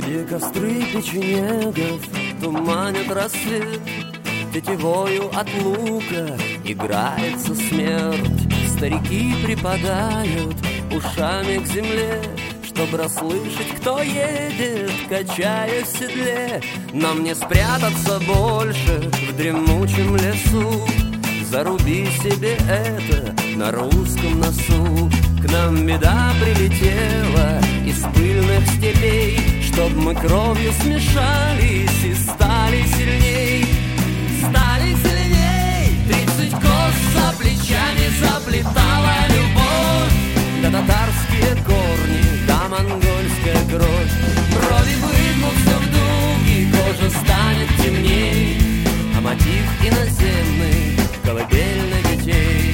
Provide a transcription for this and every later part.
Где костры печенегов туманят рассвет, тетивою от лука играется смерть. Старики припадают ушами к земле, чтоб расслышать, кто едет, качаясь в седле. Нам не спрятаться больше в дремучем лесу, заруби себе это на русском носу. К нам беда прилетела из пыльных степей, чтоб мы кровью смешались и стали сильней. Стали сильней. 30 кос за плечами заплетала любовь, да татарские корни, да монгольская кровь. Брови выгнутся в дуги, кожа станет темней, а мотив иноземный, колыбельных детей.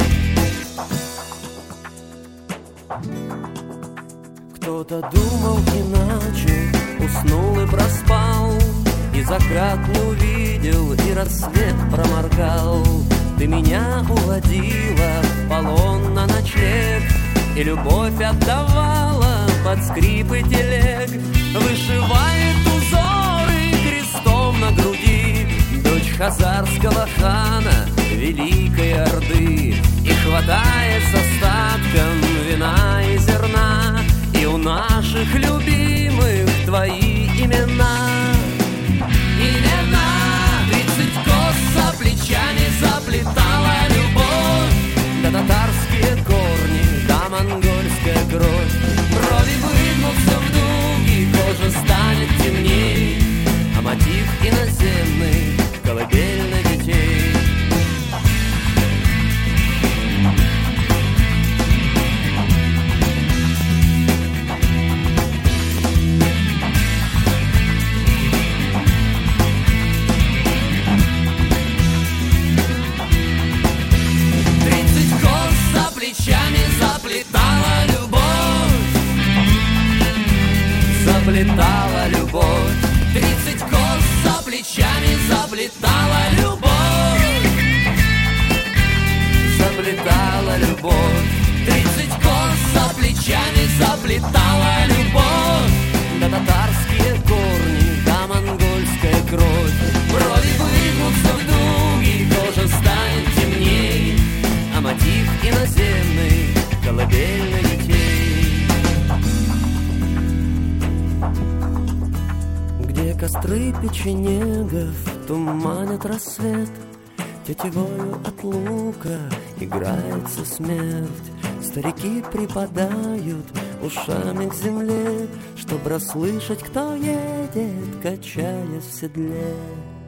Кто-то думал иначе, уснул и проспал, и закат не увидел, и рассвет проморгал. Ты меня уводила в полон на ночлег, и любовь отдавала под скрипы телег. Вышивает узоры крестом на груди дочь хазарского хана Великой Орды, и хватает с остатком вина и зерна, и у наших любимых твои имена. Имена. 30 кос за плечами заплетала любовь, да татарские корни, да монгольская кровь. Брови выгнутся в дуги, кожа станет темней, а мотив иноземный, колыбельных детей. Заплетала любовь, заплетала любовь. 30 кос за плечами заплетала любовь, заплетала любовь. 30 кос за плечами заплетала любовь, да татарские корни, да монгольская кровь. Брови выгнутся в дуги, кожа станет темней, а мотив иноземный, колыбельных детей. Где костры печенегов туманят рассвет, тетивою от лука играется смерть. Старики припадают ушами к земле, чтоб расслышать, кто едет, качаясь в седле.